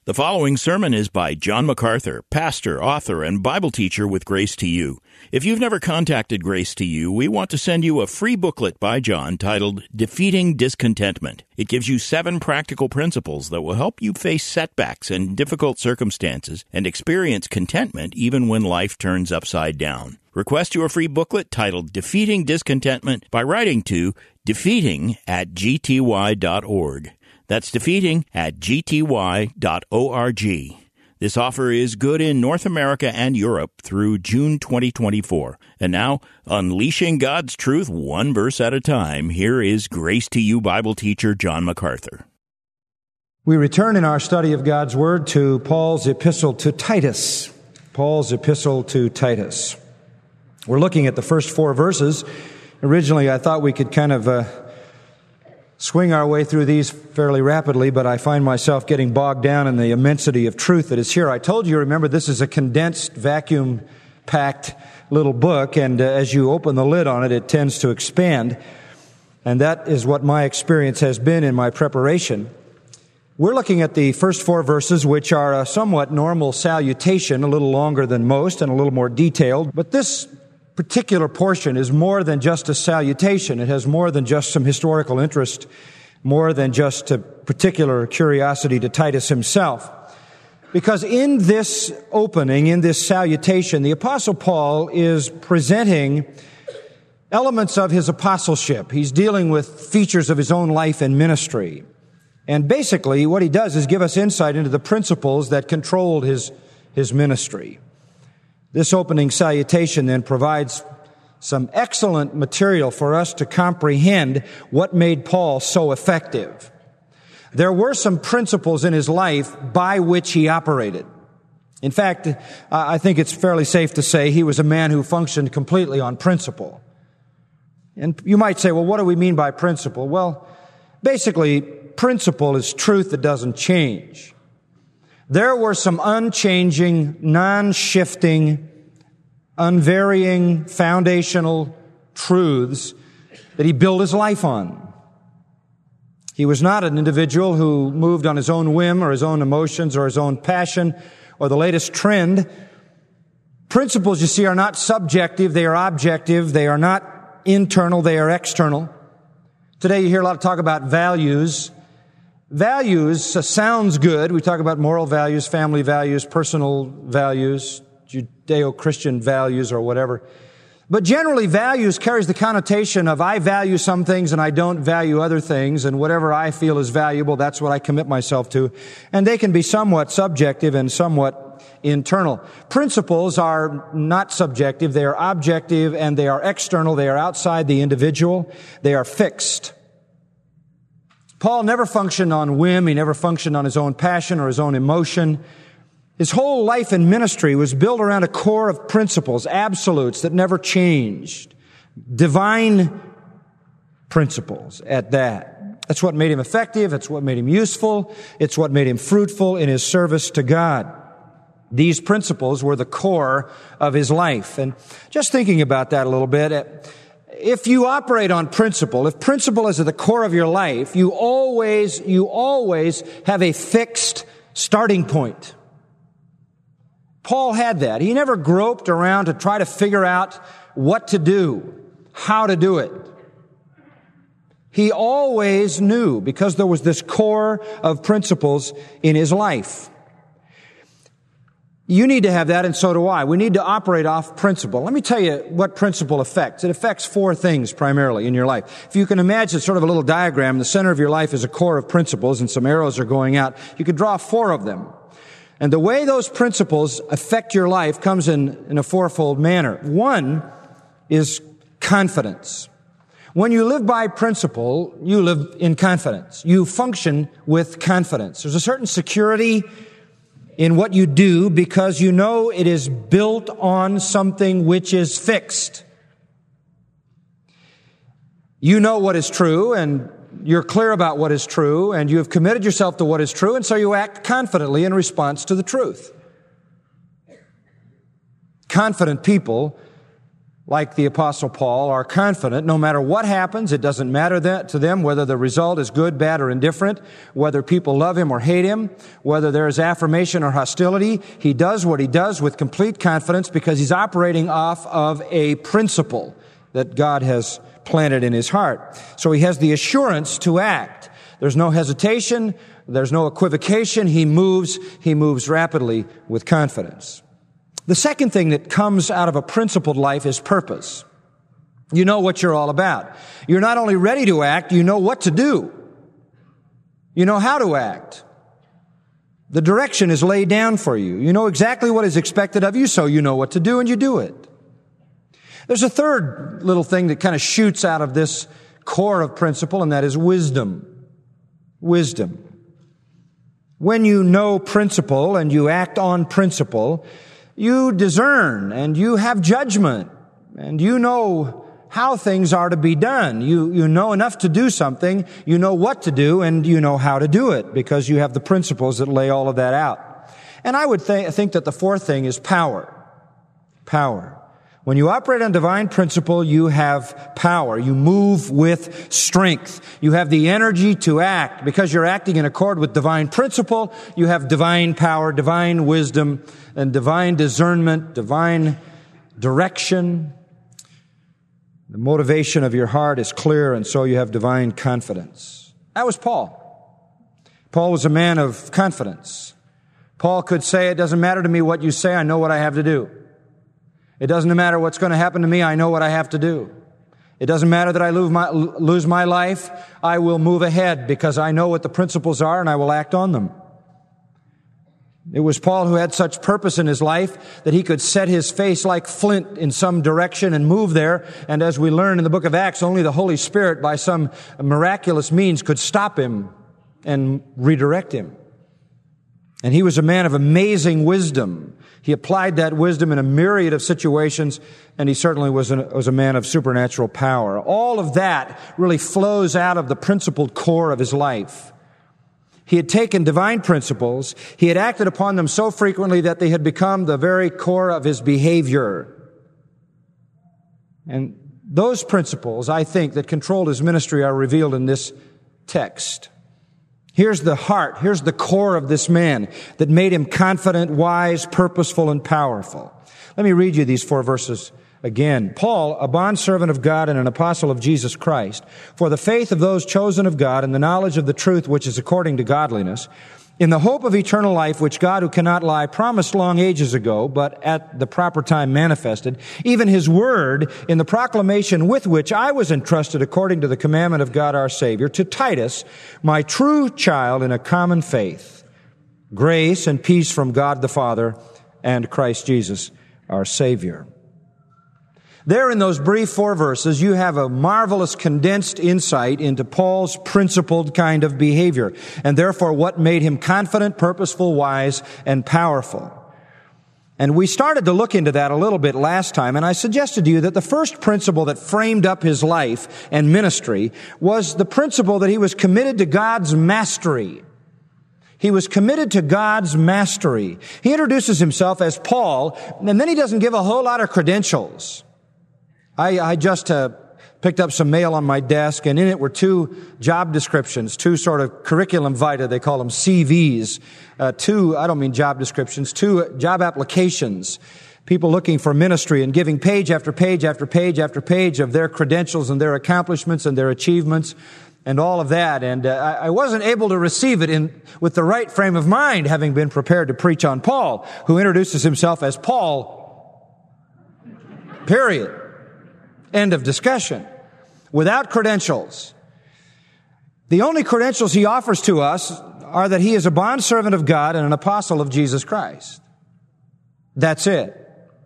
The following sermon is by John MacArthur, pastor, author, and Bible teacher with Grace to You. If you've never contacted Grace to You, we want to send you a free booklet by John titled Defeating Discontentment. It gives you 7 practical principles that will help you face setbacks and difficult circumstances and experience contentment even when life turns upside down. Request your free booklet titled Defeating Discontentment by writing to defeating@gty.org. That's defeating@gty.org. This offer is good in North America and Europe through June 2024. And now, unleashing God's truth one verse at a time, here is Grace to You Bible teacher John MacArthur. We return in our study of God's Word to Paul's epistle to Titus. Paul's epistle to Titus. We're looking at the first 4 verses. Originally, I thought we could kind of swing our way through these fairly rapidly, but I find myself getting bogged down in the immensity of truth that is here. I told you, remember, this is a condensed, vacuum-packed little book, and as you open the lid on it, it tends to expand. And that is what my experience has been in my preparation. We're looking at the first 4 verses, which are a somewhat normal salutation, a little longer than most and a little more detailed. But this particular portion is more than just a salutation. It has more than just some historical interest, more than just a particular curiosity to Titus himself. Because in this opening, in this salutation, the Apostle Paul is presenting elements of his apostleship. He's dealing with features of his own life and ministry. And basically, what he does is give us insight into the principles that controlled his ministry. This opening salutation then provides some excellent material for us to comprehend what made Paul so effective. There were some principles in his life by which he operated. In fact, I think it's fairly safe to say he was a man who functioned completely on principle. And you might say, well, what do we mean by principle? Well, basically, principle is truth that doesn't change. There were some unchanging, non-shifting, unvarying, foundational truths that he built his life on. He was not an individual who moved on his own whim or his own emotions or his own passion or the latest trend. Principles, you see, are not subjective, they are objective, they are not internal, they are external. Today you hear a lot of talk about values. Values sounds good. We talk about moral values, family values, personal values, Judeo-Christian values or whatever. But generally, values carries the connotation of I value some things and I don't value other things, and whatever I feel is valuable, that's what I commit myself to. And they can be somewhat subjective and somewhat internal. Principles are not subjective. They are objective and they are external. They are outside the individual. They are fixed. Paul never functioned on whim. He never functioned on his own passion or his own emotion. His whole life and ministry was built around a core of principles, absolutes that never changed. Divine principles at that. That's what made him effective. It's what made him useful. It's what made him fruitful in his service to God. These principles were the core of his life. And just thinking about that a little bit, if you operate on principle, if principle is at the core of your life, you always have a fixed starting point. Paul had that. He never groped around to try to figure out what to do, how to do it. He always knew because there was this core of principles in his life. You need to have that, and so do I. We need to operate off principle. Let me tell you what principle affects. It affects 4 things primarily in your life. If you can imagine sort of a little diagram, the center of your life is a core of principles, and some arrows are going out. You could draw 4 of them. And the way those principles affect your life comes in a 4-fold manner. 1 is confidence. When you live by principle, you live in confidence. You function with confidence. There's a certain security in what you do because you know it is built on something which is fixed. You know what is true, and you're clear about what is true, and you have committed yourself to what is true, and so you act confidently in response to the truth. Confident people like the Apostle Paul, are confident no matter what happens. It doesn't matter to them whether the result is good, bad, or indifferent, whether people love him or hate him, whether there is affirmation or hostility. He does what he does with complete confidence because he's operating off of a principle that God has planted in his heart. So he has the assurance to act. There's no hesitation. There's no equivocation. He moves rapidly with confidence. The second thing that comes out of a principled life is purpose. You know what you're all about. You're not only ready to act, you know what to do. You know how to act. The direction is laid down for you. You know exactly what is expected of you, so you know what to do and you do it. There's a third little thing that kind of shoots out of this core of principle, and that is wisdom. Wisdom. When you know principle and you act on principle, you discern and you have judgment and you know how things are to be done. You know enough to do something, you know what to do, and you know how to do it because you have the principles that lay all of that out. And I would think that the fourth thing is power. Power. When you operate on divine principle, you have power. You move with strength. You have the energy to act. Because you're acting in accord with divine principle, you have divine power, divine wisdom, and divine discernment, divine direction. The motivation of your heart is clear, and so you have divine confidence. That was Paul. Paul was a man of confidence. Paul could say, it doesn't matter to me what you say, I know what I have to do. It doesn't matter what's going to happen to me, I know what I have to do. It doesn't matter that I lose my life, I will move ahead because I know what the principles are and I will act on them. It was Paul who had such purpose in his life that he could set his face like flint in some direction and move there. And as we learn in the book of Acts, only the Holy Spirit by some miraculous means could stop him and redirect him. And he was a man of amazing wisdom. He applied that wisdom in a myriad of situations, and he certainly was a man of supernatural power. All of that really flows out of the principled core of his life. He had taken divine principles, he had acted upon them so frequently that they had become the very core of his behavior. And those principles, I think, that controlled his ministry are revealed in this text. Here's the heart, here's the core of this man that made him confident, wise, purposeful, and powerful. Let me read you these 4 verses again. Paul, a bondservant of God and an apostle of Jesus Christ, for the faith of those chosen of God and the knowledge of the truth which is according to godliness, in the hope of eternal life, which God, who cannot lie, promised long ages ago, but at the proper time manifested, even his word in the proclamation with which I was entrusted according to the commandment of God our Savior, to Titus, my true child in a common faith, grace and peace from God the Father and Christ Jesus our Savior. There in those brief 4 verses, you have a marvelous condensed insight into Paul's principled kind of behavior, and therefore what made him confident, purposeful, wise, and powerful. And we started to look into that a little bit last time, and I suggested to you that the first principle that framed up his life and ministry was the principle that he was committed to God's mastery. He was committed to God's mastery. He introduces himself as Paul, and then he doesn't give a whole lot of credentials. I just picked up some mail on my desk, and in it were 2 job descriptions, 2 sort of curriculum vitae, they call them CVs, 2, I don't mean job descriptions, 2 job applications, people looking for ministry and giving page after page after page after page of their credentials and their accomplishments and their achievements and all of that. And I wasn't able to receive it with the right frame of mind, having been prepared to preach on Paul, who introduces himself as Paul, period. End of discussion. Without credentials. The only credentials he offers to us are that he is a bondservant of God and an apostle of Jesus Christ. That's it.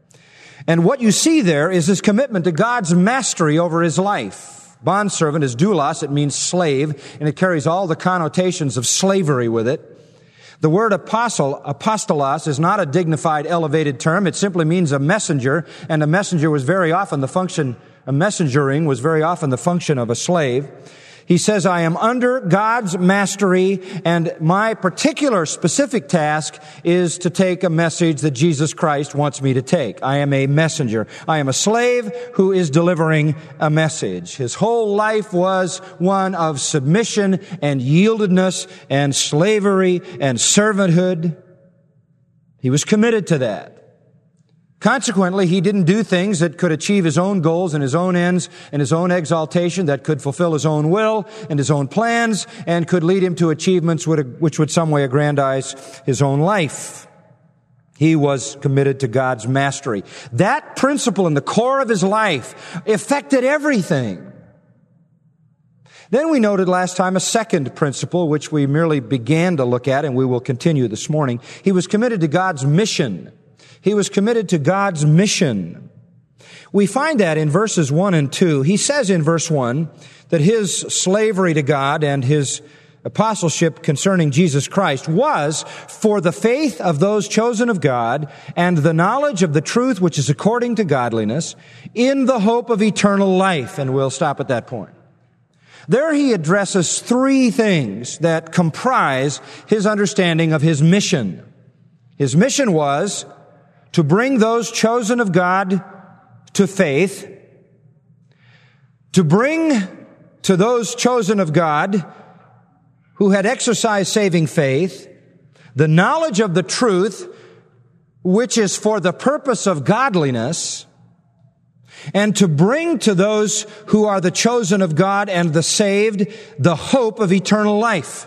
And what you see there is his commitment to God's mastery over his life. Bondservant is doulos, it means slave, and it carries all the connotations of slavery with it. The word apostolos, is not a dignified, elevated term. It simply means a messenger, and a messengering was very often the function of a slave. He says, I am under God's mastery, and my particular specific task is to take a message that Jesus Christ wants me to take. I am a messenger. I am a slave who is delivering a message. His whole life was one of submission and yieldedness and slavery and servanthood. He was committed to that. Consequently, he didn't do things that could achieve his own goals and his own ends and his own exaltation, that could fulfill his own will and his own plans and could lead him to achievements which would some way aggrandize his own life. He was committed to God's mastery. That principle in the core of his life affected everything. Then we noted last time a second principle, which we merely began to look at, and we will continue this morning. He was committed to God's mission. He was committed to God's mission. We find that in verses 1 and 2. He says in verse 1 that his slavery to God and his apostleship concerning Jesus Christ was for the faith of those chosen of God and the knowledge of the truth which is according to godliness, in the hope of eternal life. And we'll stop at that point. There he addresses three things that comprise his understanding of his mission. His mission was to bring those chosen of God to faith, to bring to those chosen of God who had exercised saving faith the knowledge of the truth, which is for the purpose of godliness, and to bring to those who are the chosen of God and the saved the hope of eternal life.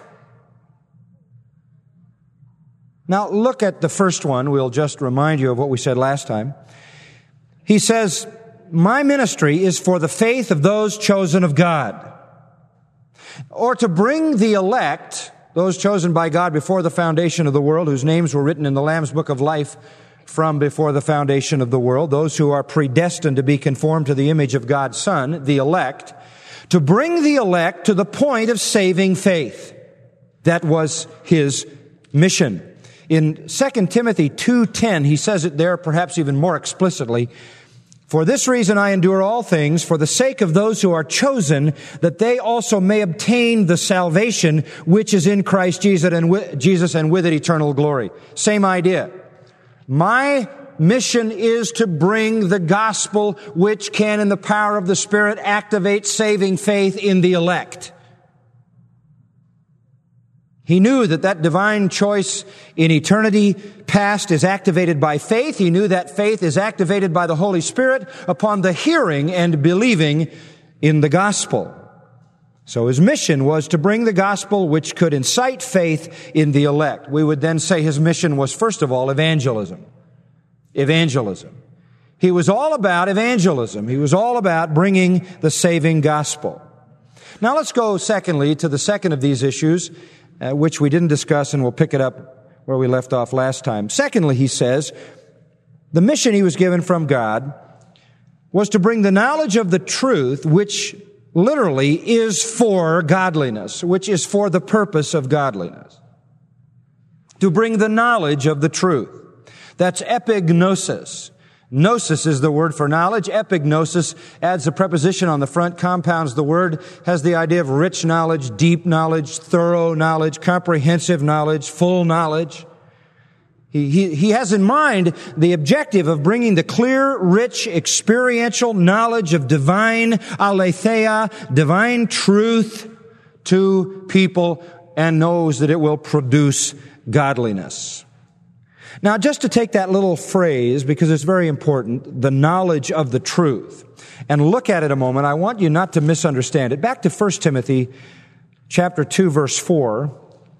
Now, look at the first one. We'll just remind you of what we said last time. He says, my ministry is for the faith of those chosen of God. Or to bring the elect, those chosen by God before the foundation of the world, whose names were written in the Lamb's Book of Life from before the foundation of the world, those who are predestined to be conformed to the image of God's Son, the elect, to bring the elect to the point of saving faith. That was his mission. In 2 Timothy 2:10, he says it there perhaps even more explicitly. For this reason I endure all things for the sake of those who are chosen, that they also may obtain the salvation which is in Christ Jesus and with it eternal glory. Same idea. My mission is to bring the gospel which can, in the power of the Spirit, activate saving faith in the elect. He knew that divine choice in eternity past is activated by faith. He knew that faith is activated by the Holy Spirit upon the hearing and believing in the gospel. So his mission was to bring the gospel which could incite faith in the elect. We would then say his mission was, first of all, evangelism. Evangelism. He was all about evangelism. He was all about bringing the saving gospel. Now let's go, secondly, to the second of these issues, which we didn't discuss, and we'll pick it up where we left off last time. Secondly, he says, the mission he was given from God was to bring the knowledge of the truth, which literally is for godliness, which is for the purpose of godliness. To bring the knowledge of the truth. That's epignosis. Gnosis is the word for knowledge. Epignosis adds a preposition on the front, compounds the word, has the idea of rich knowledge, deep knowledge, thorough knowledge, comprehensive knowledge, full knowledge. He has in mind the objective of bringing the clear, rich, experiential knowledge of divine aletheia, divine truth to people, and knows that it will produce godliness. Now, just to take that little phrase, because it's very important, the knowledge of the truth, and look at it a moment, I want you not to misunderstand it. Back to 1 Timothy chapter 2, verse 4.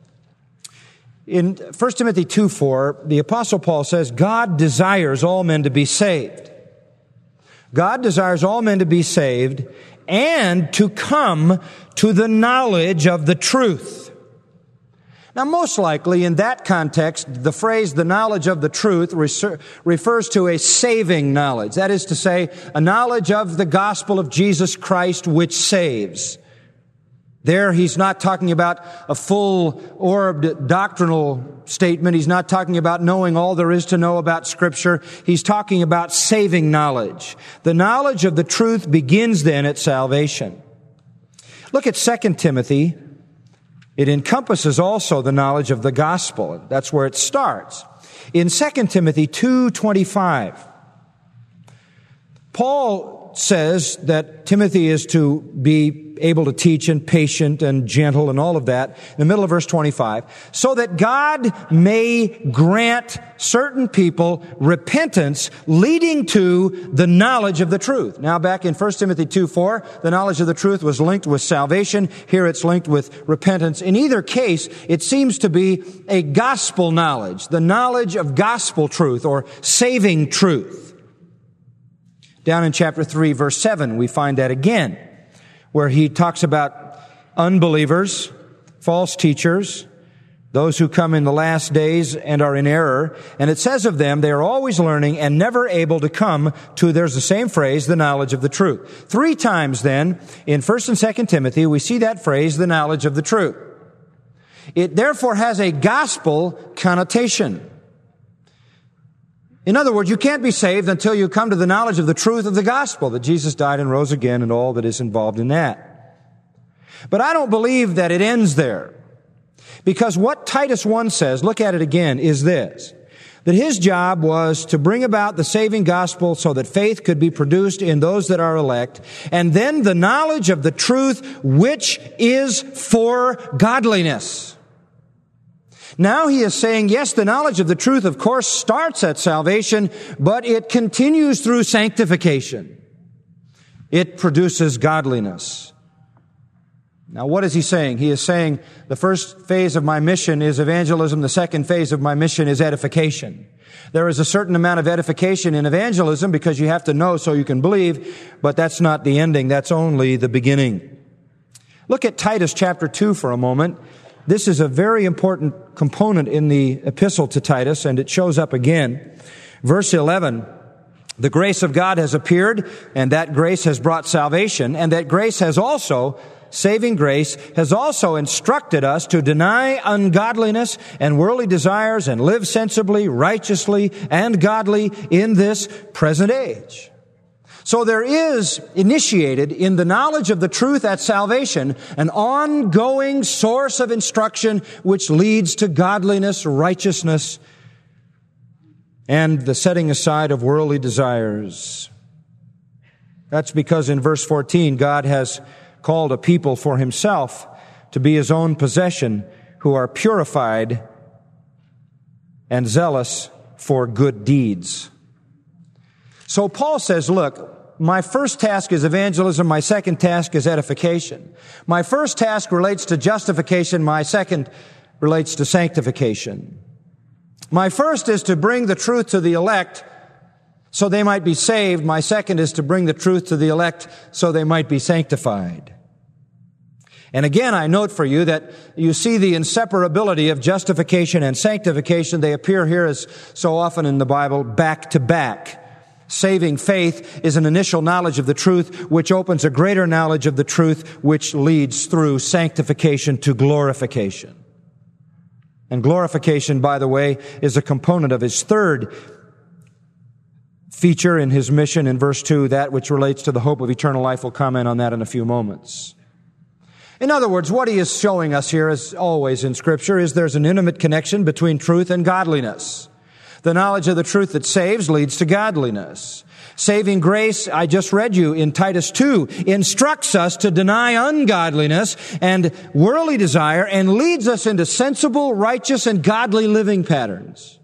In 1 Timothy 2:4, the Apostle Paul says, God desires all men to be saved. God desires all men to be saved and to come to the knowledge of the truth. Now, most likely in that context, the phrase, the knowledge of the truth, refers to a saving knowledge. That is to say, a knowledge of the gospel of Jesus Christ which saves. There, he's not talking about a full-orbed doctrinal statement. He's not talking about knowing all there is to know about Scripture. He's talking about saving knowledge. The knowledge of the truth begins then at salvation. Look at 2 Timothy. It encompasses also the knowledge of the gospel. That's where it starts. In 2 Timothy 2:25, Paul says that Timothy is to be able to teach and patient and gentle and all of that, in the middle of verse 25, so that God may grant certain people repentance leading to the knowledge of the truth. Now back in 1 Timothy 2:4, the knowledge of the truth was linked with salvation. Here it's linked with repentance. In either case, it seems to be a gospel knowledge, the knowledge of gospel truth or saving truth. Down in chapter 3, verse 7, we find that again, where he talks about unbelievers, false teachers, those who come in the last days and are in error. And it says of them, they are always learning and never able to come to, there's the same phrase, the knowledge of the truth. 3 times then, in 1 and 2 Timothy, we see that phrase, the knowledge of the truth. It therefore has a gospel connotation. In other words, you can't be saved until you come to the knowledge of the truth of the gospel, that Jesus died and rose again and all that is involved in that. But I don't believe that it ends there. Because what Titus 1 says, look at it again, is this, that his job was to bring about the saving gospel so that faith could be produced in those that are elect, and then the knowledge of the truth which is for godliness. Now he is saying, yes, the knowledge of the truth, of course, starts at salvation, but it continues through sanctification. It produces godliness. Now, what is he saying? He is saying the first phase of my mission is evangelism. The second phase of my mission is edification. There is a certain amount of edification in evangelism because you have to know so you can believe, but that's not the ending. That's only the beginning. Look at Titus chapter 2 for a moment. This is a very important component in the epistle to Titus, and it shows up again. Verse 11, the grace of God has appeared, and that grace has brought salvation, and that grace has also, saving grace, has also instructed us to deny ungodliness and worldly desires and live sensibly, righteously, and godly in this present age. So there is initiated in the knowledge of the truth at salvation an ongoing source of instruction which leads to godliness, righteousness, and the setting aside of worldly desires. That's because in verse 14, God has called a people for himself to be his own possession who are purified and zealous for good deeds. So Paul says, look, my first task is evangelism. My second task is edification. My first task relates to justification. My second relates to sanctification. My first is to bring the truth to the elect so they might be saved. My second is to bring the truth to the elect so they might be sanctified. And again, I note for you that you see the inseparability of justification and sanctification. They appear here, as so often in the Bible, back to back. Saving faith is an initial knowledge of the truth, which opens a greater knowledge of the truth, which leads through sanctification to glorification. And glorification, by the way, is a component of his third feature in his mission in verse 2, that which relates to the hope of eternal life. We'll comment on that in a few moments. In other words, what he is showing us here, as always in Scripture, is there's an intimate connection between truth and godliness. The knowledge of the truth that saves leads to godliness. Saving grace, I just read you in Titus 2, instructs us to deny ungodliness and worldly desire and leads us into sensible, righteous, and godly living patterns.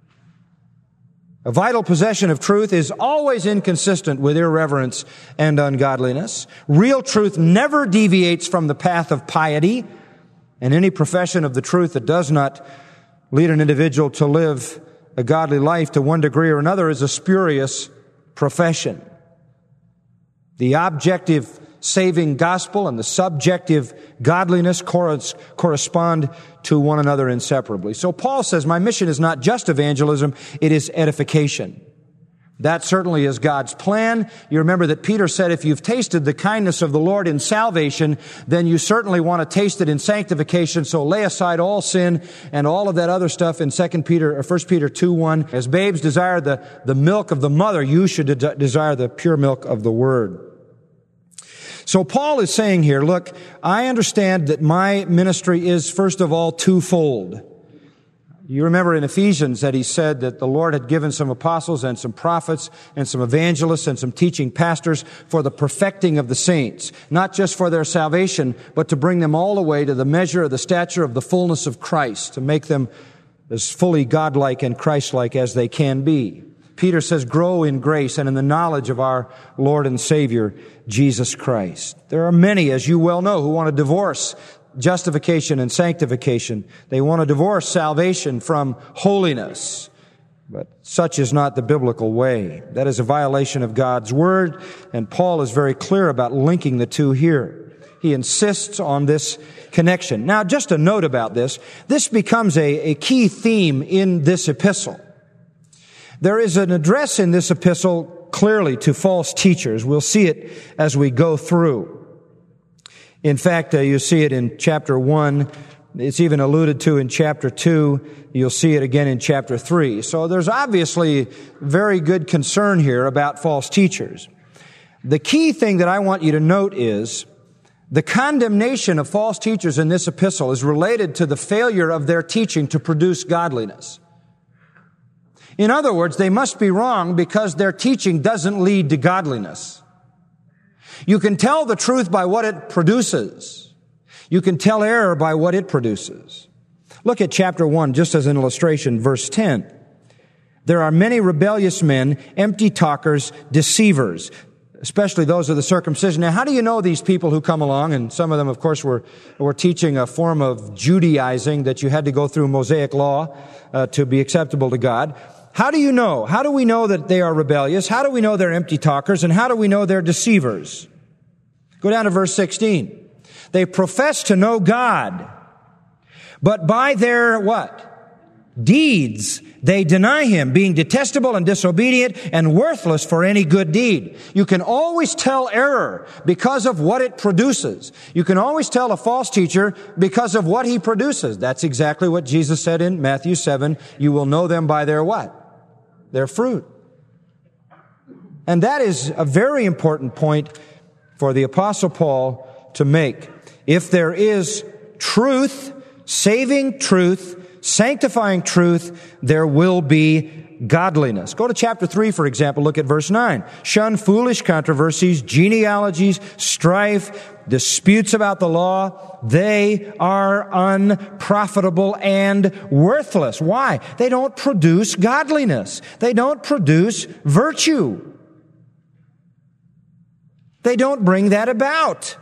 A vital possession of truth is always inconsistent with irreverence and ungodliness. Real truth never deviates from the path of piety, and any profession of the truth that does not lead an individual to live a godly life to one degree or another is a spurious profession. The objective saving gospel and the subjective godliness correspond to one another inseparably. So Paul says, my mission is not just evangelism, it is edification. That certainly is God's plan. You remember that Peter said, if you've tasted the kindness of the Lord in salvation, then you certainly want to taste it in sanctification. So lay aside all sin and all of that other stuff in 1 Peter 2:1. As babes desire the milk of the mother, you should desire the pure milk of the Word. So Paul is saying here, look, I understand that my ministry is, first of all, twofold. You remember in Ephesians that he said that the Lord had given some apostles and some prophets and some evangelists and some teaching pastors for the perfecting of the saints, not just for their salvation, but to bring them all the way to the measure of the stature of the fullness of Christ, to make them as fully godlike and Christ-like as they can be. Peter says, grow in grace and in the knowledge of our Lord and Savior, Jesus Christ. There are many, as you well know, who want to divorce justification and sanctification. They want to divorce salvation from holiness. But such is not the biblical way. That is a violation of God's Word, and Paul is very clear about linking the two here. He insists on this connection. Now, just a note about this. This becomes a key theme in this epistle. There is an address in this epistle clearly to false teachers. We'll see it as we go through. In fact, you see it in chapter 1. It's even alluded to in chapter 2. You'll see it again in chapter 3. So there's obviously very good concern here about false teachers. The key thing that I want you to note is the condemnation of false teachers in this epistle is related to the failure of their teaching to produce godliness. In other words, they must be wrong because their teaching doesn't lead to godliness. You can tell the truth by what it produces. You can tell error by what it produces. Look at chapter 1, just as an illustration, verse 10. There are many rebellious men, empty talkers, deceivers, especially those of the circumcision. Now, how do you know these people who come along? And some of them, of course, were teaching a form of Judaizing that you had to go through Mosaic law to be acceptable to God. How do you know? How do we know that they are rebellious? How do we know they're empty talkers? And how do we know they're deceivers? Go down to verse 16. They profess to know God, but by their what? Deeds, they deny Him, being detestable and disobedient and worthless for any good deed. You can always tell error because of what it produces. You can always tell a false teacher because of what he produces. That's exactly what Jesus said in Matthew 7. You will know them by their what? Their fruit. And that is a very important point for the Apostle Paul to make. If there is truth, saving truth, sanctifying truth, there will be godliness. Go to chapter 3, for example. Look at verse 9. Shun foolish controversies, genealogies, strife, disputes about the law. They are unprofitable and worthless. Why? They don't produce godliness. They don't produce virtue. They don't bring that about.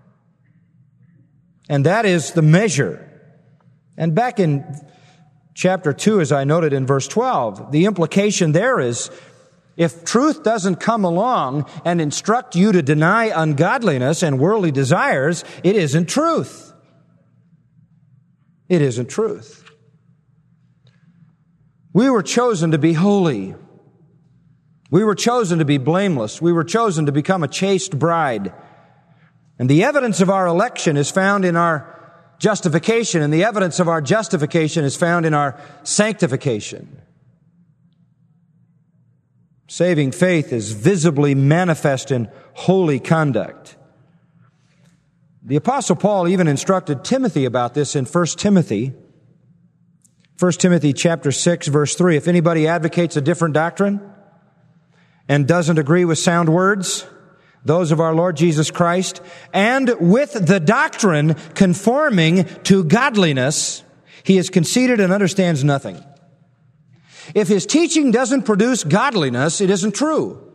And that is the measure. And back in chapter 2, as I noted in verse 12, the implication there is, if truth doesn't come along and instruct you to deny ungodliness and worldly desires, it isn't truth. It isn't truth. We were chosen to be holy. We were chosen to be blameless. We were chosen to become a chaste bride. And the evidence of our election is found in our justification, and the evidence of our justification is found in our sanctification. Saving faith is visibly manifest in holy conduct. The Apostle Paul even instructed Timothy about this in 1 Timothy. 1 Timothy chapter 6, verse 3. If anybody advocates a different doctrine and doesn't agree with sound words, those of our Lord Jesus Christ, and with the doctrine conforming to godliness, he is conceited and understands nothing. If his teaching doesn't produce godliness, it isn't true.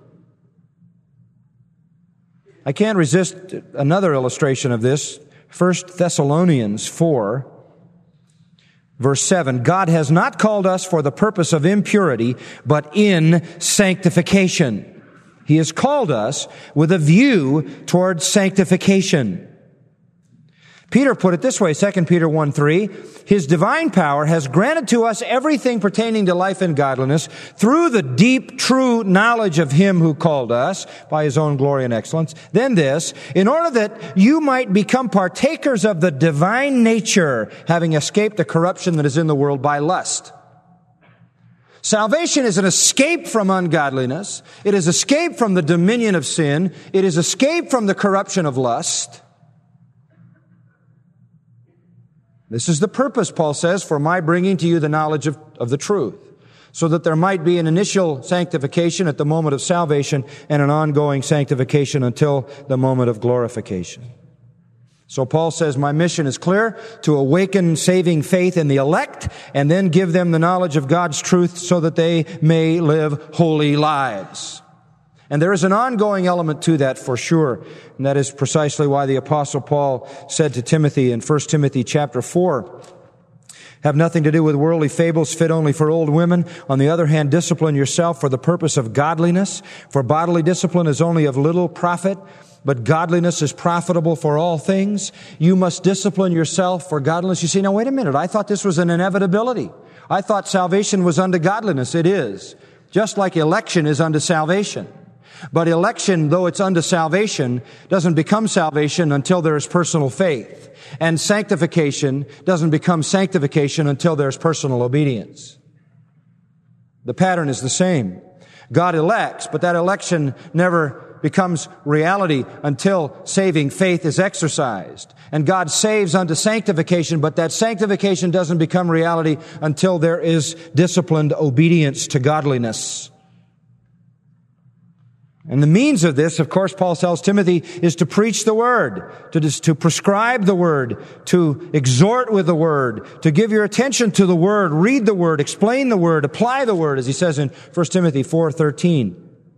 I can't resist another illustration of this. 1 Thessalonians 4, verse 7. God has not called us for the purpose of impurity, but in sanctification. He has called us with a view towards sanctification. Peter put it this way, 2 Peter 1:3, His divine power has granted to us everything pertaining to life and godliness through the deep, true knowledge of Him who called us by His own glory and excellence. Then this, in order that you might become partakers of the divine nature, having escaped the corruption that is in the world by lust. Salvation is an escape from ungodliness. It is escape from the dominion of sin. It is escape from the corruption of lust. This is the purpose, Paul says, for my bringing to you the knowledge of the truth, so that there might be an initial sanctification at the moment of salvation and an ongoing sanctification until the moment of glorification. So Paul says, my mission is clear, to awaken saving faith in the elect and then give them the knowledge of God's truth so that they may live holy lives. And there is an ongoing element to that for sure. And that is precisely why the Apostle Paul said to Timothy in 1 Timothy chapter 4, have nothing to do with worldly fables fit only for old women. On the other hand, discipline yourself for the purpose of godliness. For bodily discipline is only of little profit, but godliness is profitable for all things. You must discipline yourself for godliness. You say, now wait a minute, I thought this was an inevitability. I thought salvation was unto godliness. It is. Just like election is unto salvation. But election, though it's unto salvation, doesn't become salvation until there is personal faith. And sanctification doesn't become sanctification until there's personal obedience. The pattern is the same. God elects, but that election never becomes reality until saving faith is exercised. And God saves unto sanctification, but that sanctification doesn't become reality until there is disciplined obedience to godliness. And the means of this, of course, Paul tells Timothy, is to preach the Word, to prescribe the Word, to exhort with the Word, to give your attention to the Word, read the Word, explain the Word, apply the Word, as he says in 1 Timothy 4:13.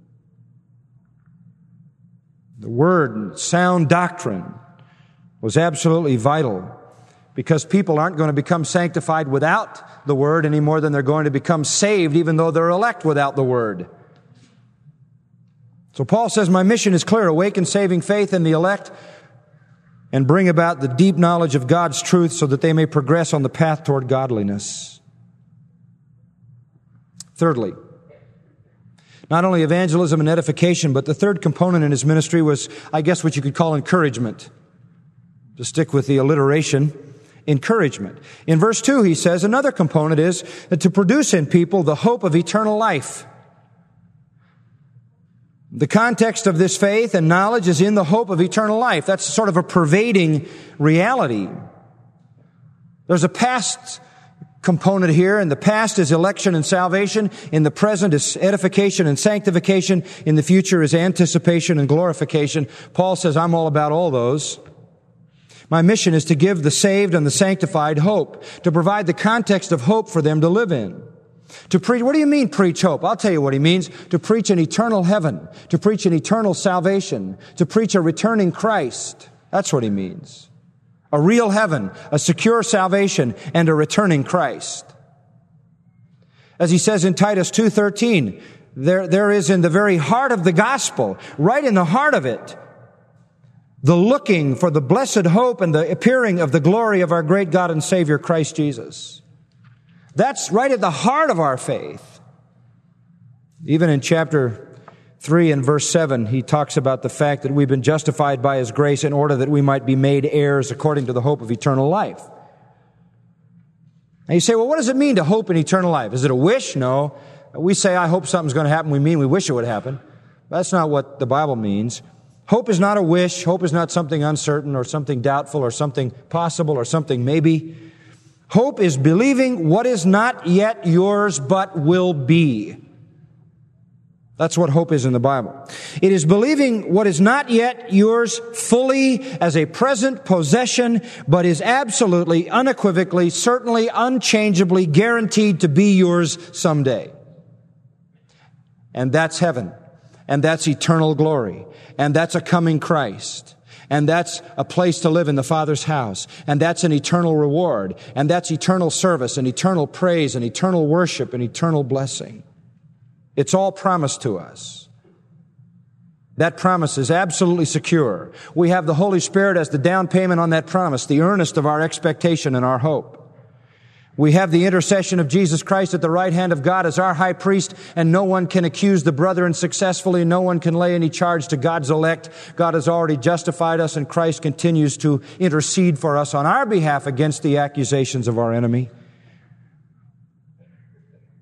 The Word, sound doctrine, was absolutely vital because people aren't going to become sanctified without the Word any more than they're going to become saved even though they're elect without the Word. So Paul says, my mission is clear, awaken saving faith in the elect and bring about the deep knowledge of God's truth so that they may progress on the path toward godliness. Thirdly, not only evangelism and edification, but the third component in his ministry was, I guess, what you could call encouragement. To stick with the alliteration, encouragement. In verse 2, he says, another component is to produce in people the hope of eternal life. The context of this faith and knowledge is in the hope of eternal life. That's sort of a pervading reality. There's a past component here, and the past is election and salvation. In the present is edification and sanctification. In the future is anticipation and glorification. Paul says, I'm all about all those. My mission is to give the saved and the sanctified hope, to provide the context of hope for them to live in. To preach, what do you mean preach hope? I'll tell you what he means. To preach an eternal heaven, to preach an eternal salvation, to preach a returning Christ. That's what he means. A real heaven, a secure salvation, and a returning Christ. As he says in Titus 2:13, there is in the very heart of the gospel, right in the heart of it, the looking for the blessed hope and the appearing of the glory of our great God and Savior Christ Jesus. That's right at the heart of our faith. Even in chapter 3 and verse 7, he talks about the fact that we've been justified by his grace in order that we might be made heirs according to the hope of eternal life. And you say, well, what does it mean to hope in eternal life? Is it a wish? No. We say, I hope something's going to happen. We mean we wish it would happen. That's not what the Bible means. Hope is not a wish. Hope is not something uncertain or something doubtful or something possible or something maybe. Hope is believing what is not yet yours but will be. That's what hope is in the Bible. It is believing what is not yet yours fully as a present possession, but is absolutely, unequivocally, certainly, unchangeably guaranteed to be yours someday. And that's heaven. And that's eternal glory. And that's a coming Christ. And that's a place to live in the Father's house. And that's an eternal reward. And that's eternal service and eternal praise and eternal worship and eternal blessing. It's all promised to us. That promise is absolutely secure. We have the Holy Spirit as the down payment on that promise, the earnest of our expectation and our hope. We have the intercession of Jesus Christ at the right hand of God as our high priest, and no one can accuse the brethren successfully. No one can lay any charge to God's elect. God has already justified us, and Christ continues to intercede for us on our behalf against the accusations of our enemy.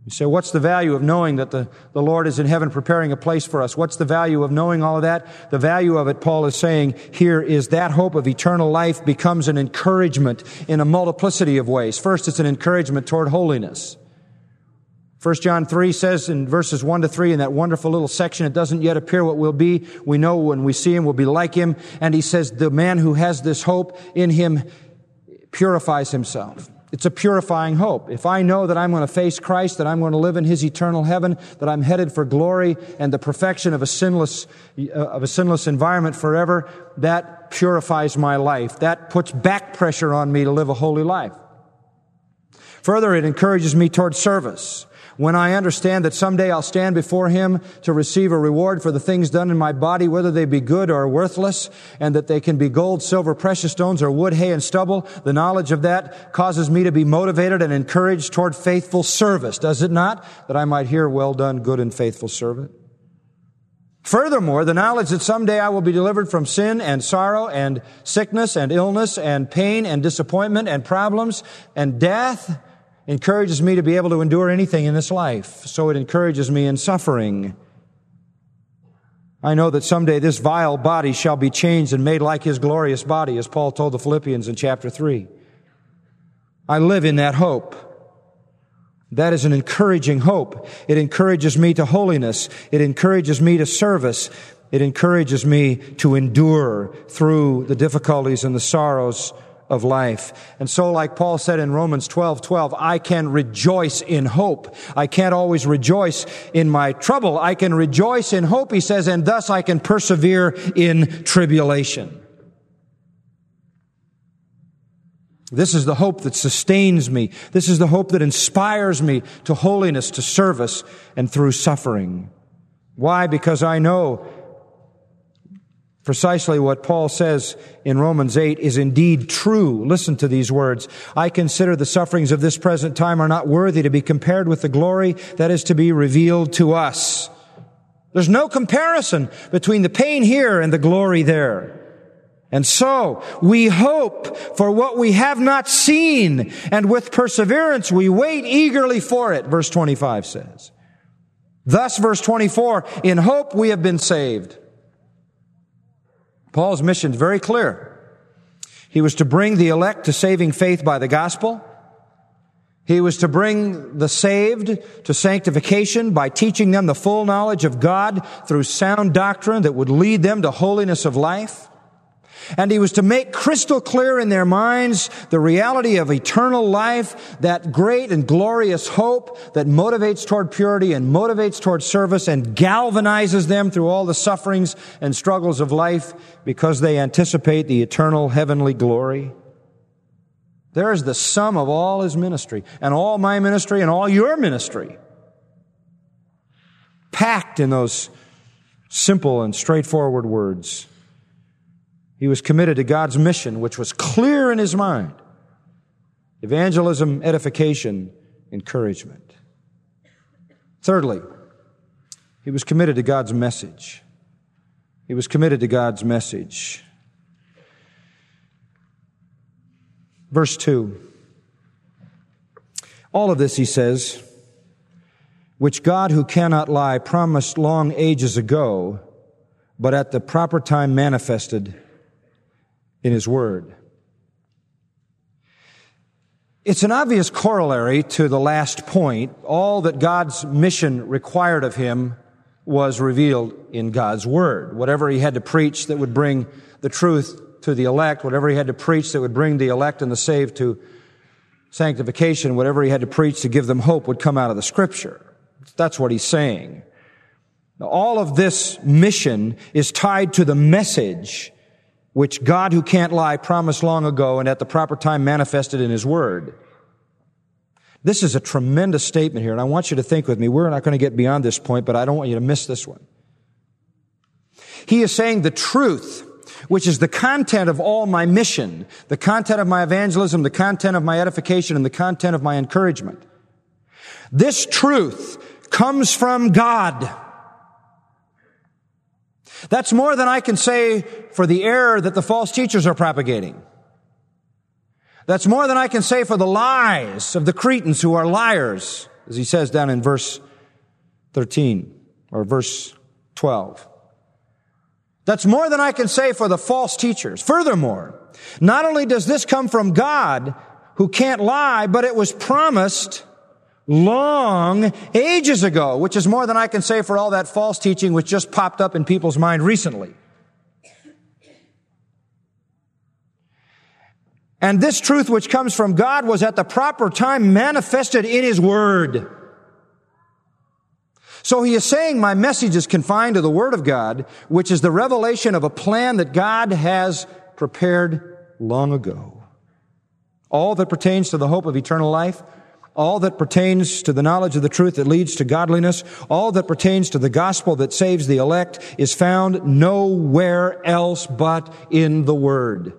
You say, what's the value of knowing that the Lord is in heaven preparing a place for us? What's the value of knowing all of that? The value of it, Paul is saying here, is that hope of eternal life becomes an encouragement in a multiplicity of ways. First, it's an encouragement toward holiness. 1 John 3 says in verses 1 to 3, in that wonderful little section, it doesn't yet appear what we'll be. We know when we see Him, we'll be like Him. And he says the man who has this hope in him purifies himself. It's a purifying hope. If I know that I'm going to face Christ, that I'm going to live in His eternal heaven, that I'm headed for glory and the perfection of a sinless environment forever, that purifies my life. That puts back pressure on me to live a holy life. Further, it encourages me toward service. When I understand that someday I'll stand before Him to receive a reward for the things done in my body, whether they be good or worthless, and that they can be gold, silver, precious stones, or wood, hay, and stubble, the knowledge of that causes me to be motivated and encouraged toward faithful service, does it not? That I might hear, well done, good and faithful servant. Furthermore, the knowledge that someday I will be delivered from sin and sorrow and sickness and illness and pain and disappointment and problems and death encourages me to be able to endure anything in this life. So it encourages me in suffering. I know that someday this vile body shall be changed and made like His glorious body, as Paul told the Philippians in chapter 3. I live in that hope. That is an encouraging hope. It encourages me to holiness. It encourages me to service. It encourages me to endure through the difficulties and the sorrows of life. And so, like Paul said in Romans 12:12, I can rejoice in hope. I can't always rejoice in my trouble. I can rejoice in hope, he says, and thus I can persevere in tribulation. This is the hope that sustains me. This is the hope that inspires me to holiness, to service, and through suffering. Why? Because I know precisely what Paul says in Romans 8 is indeed true. Listen to these words. I consider the sufferings of this present time are not worthy to be compared with the glory that is to be revealed to us. There's no comparison between the pain here and the glory there. And so we hope for what we have not seen, and with perseverance we wait eagerly for it, verse 25 says. Thus, verse 24, in hope we have been saved. Paul's mission is very clear. He was to bring the elect to saving faith by the gospel. He was to bring the saved to sanctification by teaching them the full knowledge of God through sound doctrine that would lead them to holiness of life. And he was to make crystal clear in their minds the reality of eternal life, that great and glorious hope that motivates toward purity and motivates toward service and galvanizes them through all the sufferings and struggles of life because they anticipate the eternal heavenly glory. There is the sum of all his ministry and all my ministry and all your ministry, packed in those simple and straightforward words. He was committed to God's mission, which was clear in his mind. Evangelism, edification, encouragement. Thirdly, he was committed to God's message. He was committed to God's message. Verse 2. All of this, he says, which God who cannot lie promised long ages ago, but at the proper time manifested in His Word. It's an obvious corollary to the last point. All that God's mission required of Him was revealed in God's Word. Whatever He had to preach that would bring the truth to the elect, whatever He had to preach that would bring the elect and the saved to sanctification, whatever He had to preach to give them hope would come out of the Scripture. That's what He's saying. Now, all of this mission is tied to the message which God who can't lie promised long ago and at the proper time manifested in His Word. This is a tremendous statement here, and I want you to think with me. We're not going to get beyond this point, but I don't want you to miss this one. He is saying the truth, which is the content of all my mission, the content of my evangelism, the content of my edification, and the content of my encouragement. This truth comes from God. That's more than I can say for the error that the false teachers are propagating. That's more than I can say for the lies of the Cretans who are liars, as he says down in verse 13 or verse 12. That's more than I can say for the false teachers. Furthermore, not only does this come from God, who can't lie, but it was promised long ages ago, which is more than I can say for all that false teaching which just popped up in people's mind recently. And this truth which comes from God was at the proper time manifested in His Word. So he is saying my message is confined to the Word of God, which is the revelation of a plan that God has prepared long ago. All that pertains to the hope of eternal life, all that pertains to the knowledge of the truth that leads to godliness, all that pertains to the gospel that saves the elect is found nowhere else but in the Word.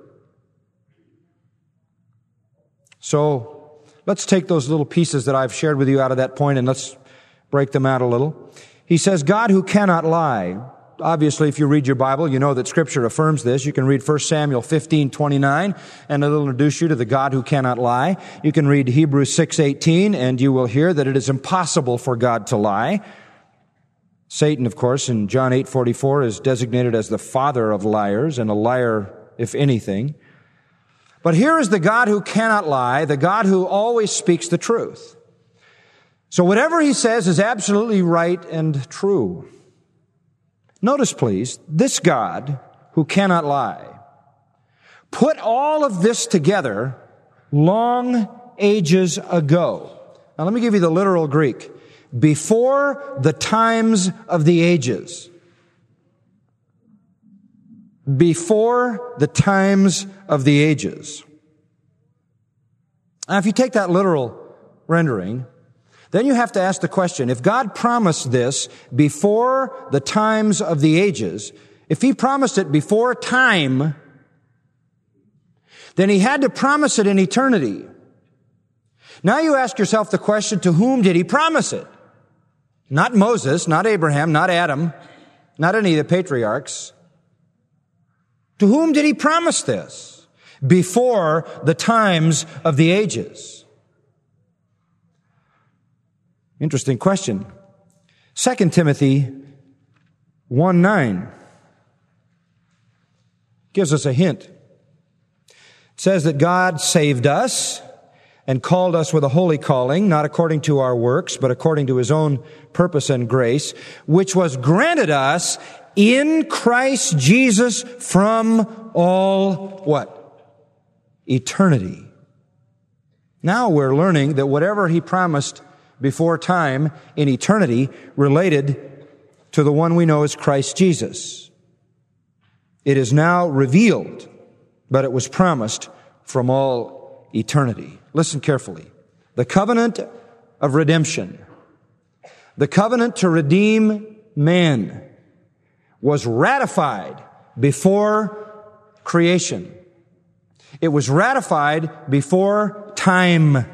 So let's take those little pieces that I've shared with you out of that point and let's break them out a little. He says, God who cannot lie. Obviously, if you read your Bible, you know that Scripture affirms this. You can read 1 Samuel 15:29, and it'll introduce you to the God who cannot lie. You can read Hebrews 6:18, and you will hear that it is impossible for God to lie. Satan, of course, in John 8:44 is designated as the father of liars, and a liar, if anything. But here is the God who cannot lie, the God who always speaks the truth. So whatever He says is absolutely right and true. Notice, please, this God who cannot lie put all of this together long ages ago. Now let me give you the literal Greek. Before the times of the ages. Before the times of the ages. Now if you take that literal rendering, then you have to ask the question, if God promised this before the times of the ages, if He promised it before time, then He had to promise it in eternity. Now you ask yourself the question, to whom did He promise it? Not Moses, not Abraham, not Adam, not any of the patriarchs. To whom did He promise this? Before the times of the ages. Interesting question. 2 Timothy 1:9 gives us a hint. It says that God saved us and called us with a holy calling, not according to our works, but according to His own purpose and grace, which was granted us in Christ Jesus from all what? Eternity. Now we're learning that whatever He promised before time in eternity related to the one we know as Christ Jesus. It is now revealed, but it was promised from all eternity. Listen carefully. The covenant of redemption, the covenant to redeem man, was ratified before creation. It was ratified before time.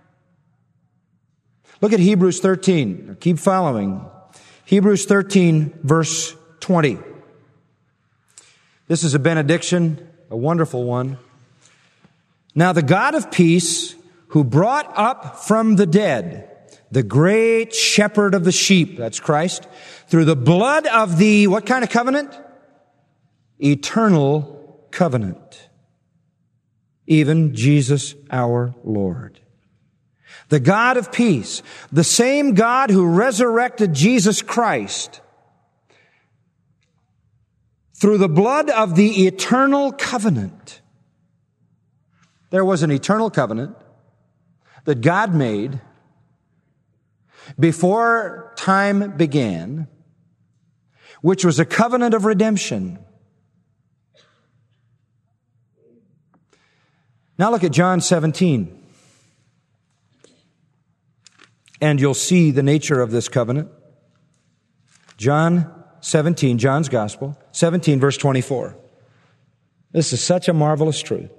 Look at Hebrews 13. Keep following. Hebrews 13, verse 20. This is a benediction, a wonderful one. Now the God of peace, who brought up from the dead the great shepherd of the sheep, that's Christ, through the blood of the, what kind of covenant? Eternal covenant. Even Jesus our Lord. The God of peace, the same God who resurrected Jesus Christ through the blood of the eternal covenant. There was an eternal covenant that God made before time began, which was a covenant of redemption. Now look at John 17. And you'll see the nature of this covenant. John 17, John's Gospel, 17 verse 24. This is such a marvelous truth.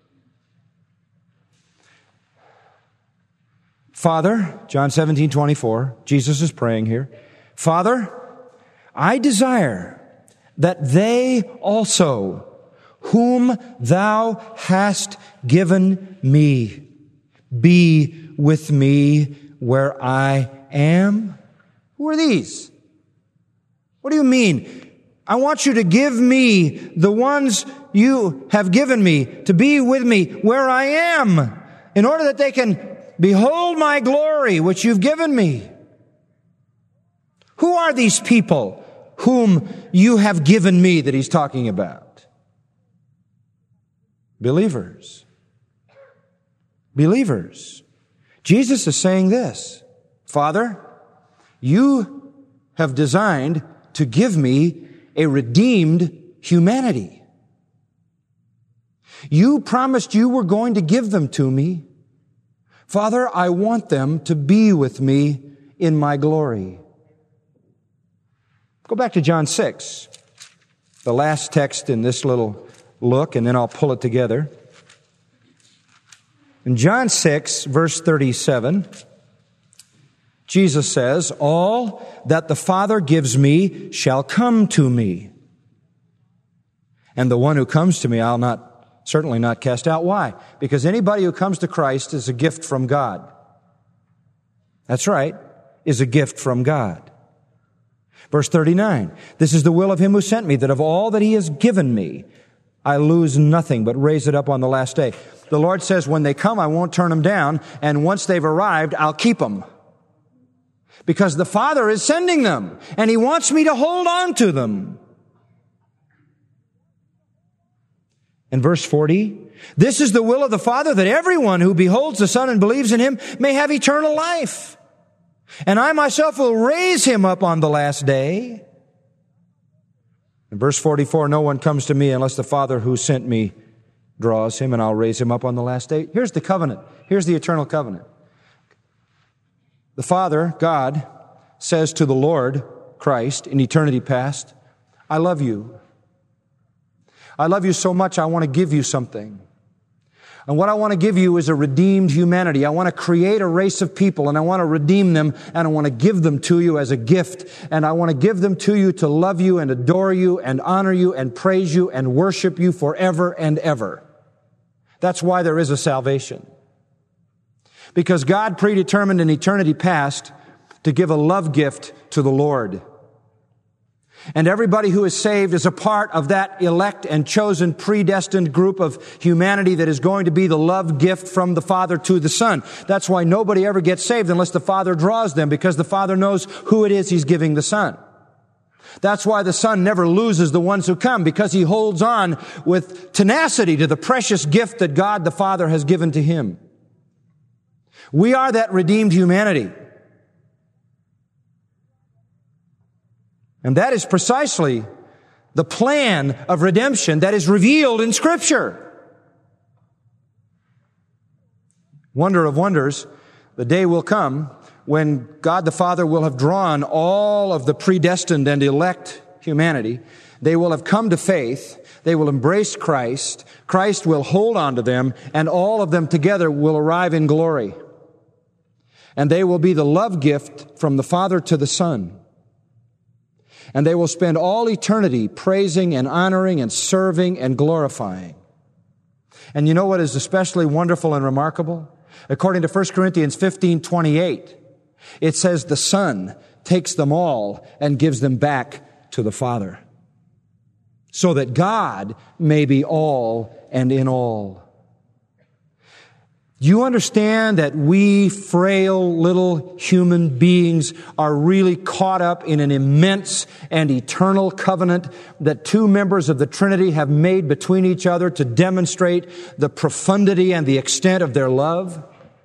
Father, John 17:24, Jesus is praying here. Father, I desire that they also, whom thou hast given me, be with me where I am? Who are these? What do you mean? I want you to give me the ones you have given me to be with me where I am, in order that they can behold my glory which you've given me. Who are these people whom you have given me that he's talking about? Believers. Believers. Jesus is saying this: Father, you have designed to give me a redeemed humanity. You promised you were going to give them to me. Father, I want them to be with me in my glory. Go back to John 6, the last text in this little look, and then I'll pull it together. In John 6, verse 37, Jesus says, all that the Father gives me shall come to me. And the one who comes to me, I'll certainly not cast out. Why? Because anybody who comes to Christ is a gift from God. That's right, is a gift from God. Verse 39, this is the will of him who sent me, that of all that he has given me, I lose nothing, but raise it up on the last day. The Lord says, when they come, I won't turn them down, and once they've arrived, I'll keep them. Because the Father is sending them, and he wants me to hold on to them. In verse 40, this is the will of the Father, that everyone who beholds the Son and believes in him may have eternal life. And I myself will raise him up on the last day. In verse 44, no one comes to me unless the Father who sent me draws him, and I'll raise him up on the last day. Here's the covenant. Here's the eternal covenant. The Father, God, says to the Lord, Christ, in eternity past, I love you. I love you so much I want to give you something. And what I want to give you is a redeemed humanity. I want to create a race of people, and I want to redeem them, and I want to give them to you as a gift. And I want to give them to you to love you and adore you and honor you and praise you and worship you forever and ever. That's why there is a salvation. Because God predetermined in eternity past to give a love gift to the Lord. And everybody who is saved is a part of that elect and chosen, predestined group of humanity that is going to be the love gift from the Father to the Son. That's why nobody ever gets saved unless the Father draws them, because the Father knows who it is he's giving the Son. That's why the Son never loses the ones who come, because he holds on with tenacity to the precious gift that God the Father has given to him. We are that redeemed humanity. And that is precisely the plan of redemption that is revealed in Scripture. Wonder of wonders, the day will come when God the Father will have drawn all of the predestined and elect humanity. They will have come to faith. They will embrace Christ. Christ will hold on to them, and all of them together will arrive in glory. And they will be the love gift from the Father to the Son. And they will spend all eternity praising and honoring and serving and glorifying. And you know what is especially wonderful and remarkable? According to 1 Corinthians 15:28, it says the Son takes them all and gives them back to the Father, so that God may be all and in all. Do you understand that we frail little human beings are really caught up in an immense and eternal covenant that two members of the Trinity have made between each other to demonstrate the profundity and the extent of their love?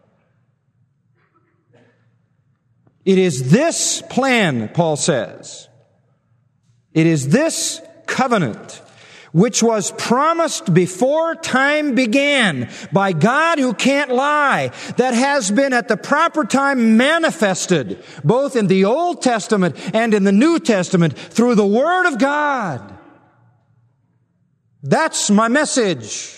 It is this plan, Paul says. It is this covenant which was promised before time began by God who can't lie, that has been at the proper time manifested, both in the Old Testament and in the New Testament, through the Word of God. That's my message.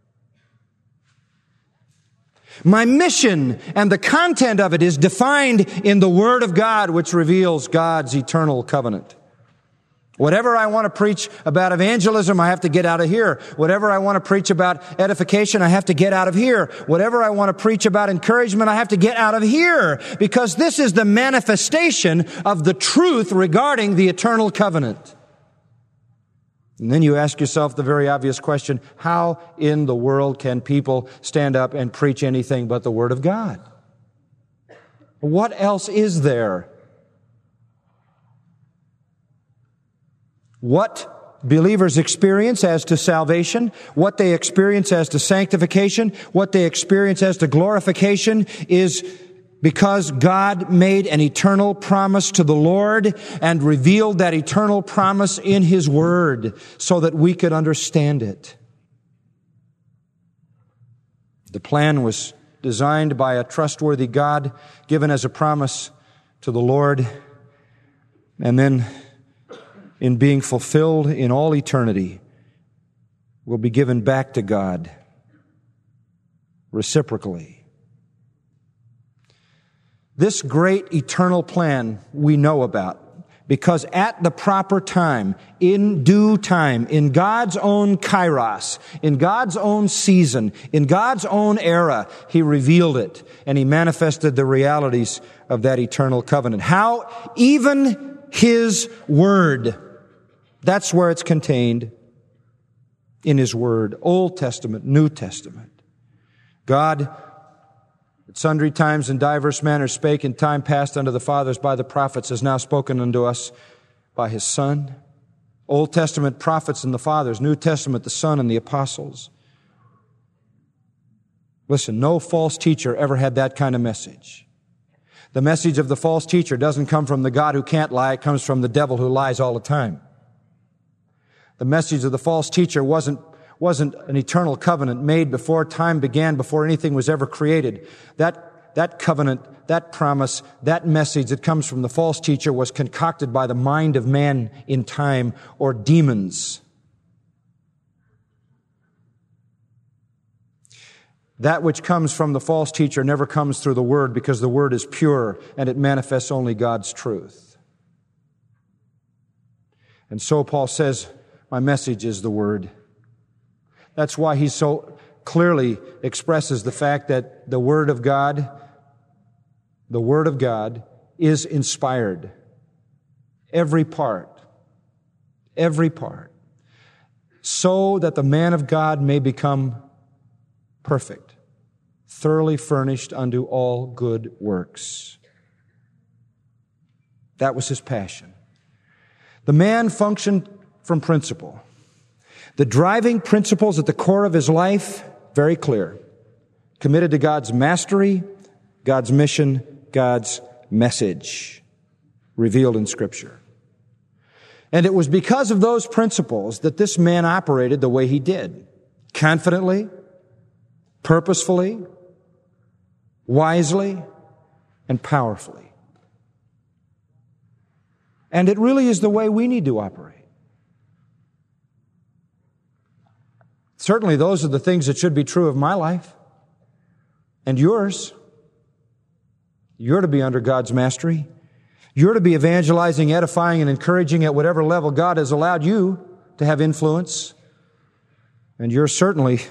My mission and the content of it is defined in the Word of God, which reveals God's eternal covenant. Whatever I want to preach about evangelism, I have to get out of here. Whatever I want to preach about edification, I have to get out of here. Whatever I want to preach about encouragement, I have to get out of here. Because this is the manifestation of the truth regarding the eternal covenant. And then you ask yourself the very obvious question, how in the world can people stand up and preach anything but the Word of God? What else is there? What believers experience as to salvation, what they experience as to sanctification, what they experience as to glorification is because God made an eternal promise to the Lord and revealed that eternal promise in His Word so that we could understand it. The plan was designed by a trustworthy God, given as a promise to the Lord, and then in being fulfilled in all eternity, will be given back to God reciprocally. This great eternal plan we know about because at the proper time, in due time, in God's own kairos, in God's own season, in God's own era, He revealed it and He manifested the realities of that eternal covenant. How? Even His Word. That's where it's contained, in His Word. Old Testament, New Testament. God, at sundry times and diverse manners spake in time past unto the fathers by the prophets, has now spoken unto us by His Son. Old Testament prophets and the fathers, New Testament the Son and the apostles. Listen, no false teacher ever had that kind of message. The message of the false teacher doesn't come from the God who can't lie, it comes from the devil who lies all the time. The message of the false teacher wasn't an eternal covenant made before time began, before anything was ever created. That covenant, that promise, that message that comes from the false teacher was concocted by the mind of man in time or demons. That which comes from the false teacher never comes through the Word because the Word is pure and it manifests only God's truth. And so Paul says, my message is the Word. That's why he so clearly expresses the fact that the Word of God is inspired. Every part. So that the man of God may become perfect, thoroughly furnished unto all good works. That was his passion. The man functioned from principle. The driving principles at the core of his life, very clear. Committed to God's mastery, God's mission, God's message, revealed in Scripture. And it was because of those principles that this man operated the way he did. Confidently, purposefully, wisely, and powerfully. And it really is the way we need to operate. Certainly those are the things that should be true of my life and yours. You're to be under God's mastery. You're to be evangelizing, edifying, and encouraging at whatever level God has allowed you to have influence. And you're certainly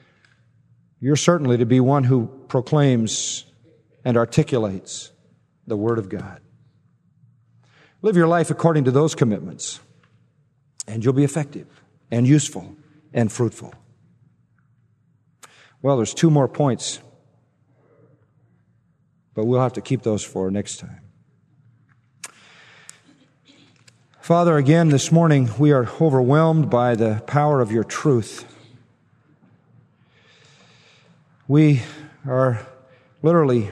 to be one who proclaims and articulates the Word of God. Live your life according to those commitments, and you'll be effective and useful and fruitful. Well, there's 2 more points, but we'll have to keep those for next time. Father, again this morning we are overwhelmed by the power of your truth. We are literally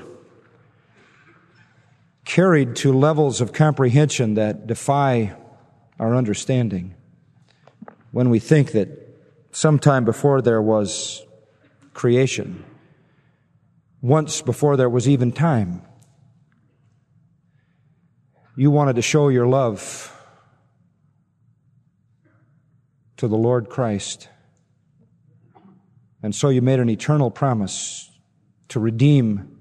carried to levels of comprehension that defy our understanding when we think that sometime before there was creation, once before there was even time, you wanted to show your love to the Lord Christ. And so you made an eternal promise to redeem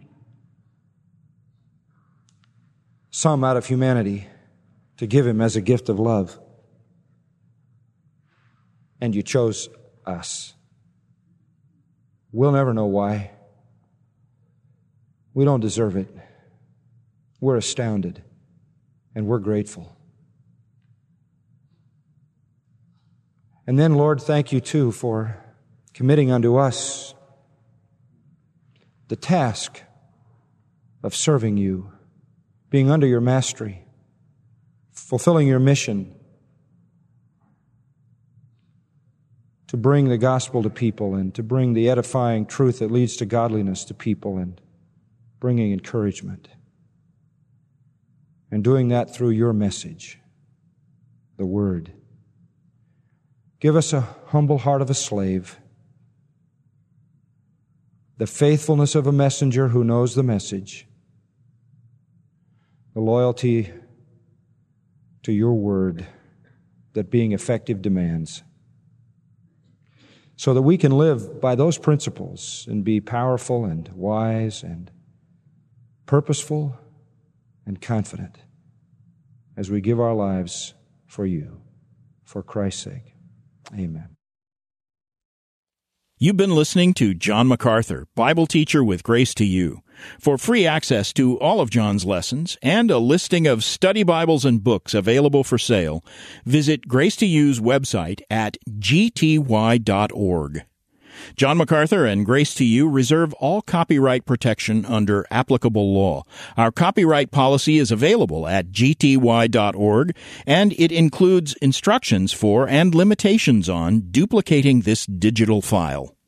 some out of humanity, to give him as a gift of love. and you chose us. We'll never know why. We don't deserve it. We're astounded, and we're grateful. And then, Lord, thank you, too, for committing unto us the task of serving you, being under your mastery, fulfilling your mission to bring the gospel to people and to bring the edifying truth that leads to godliness to people and bringing encouragement. And doing that through your message, the Word. Give us a humble heart of a slave, the faithfulness of a messenger who knows the message, the loyalty to your Word that being effective demands, so that we can live by those principles and be powerful and wise and purposeful and confident as we give our lives for you, for Christ's sake. Amen. You've been listening to John MacArthur, Bible teacher with Grace to You. For free access to all of John's lessons and a listing of study Bibles and books available for sale, visit Grace to You's website at gty.org. John MacArthur and Grace to You reserve all copyright protection under applicable law. Our copyright policy is available at gty.org, and it includes instructions for and limitations on duplicating this digital file.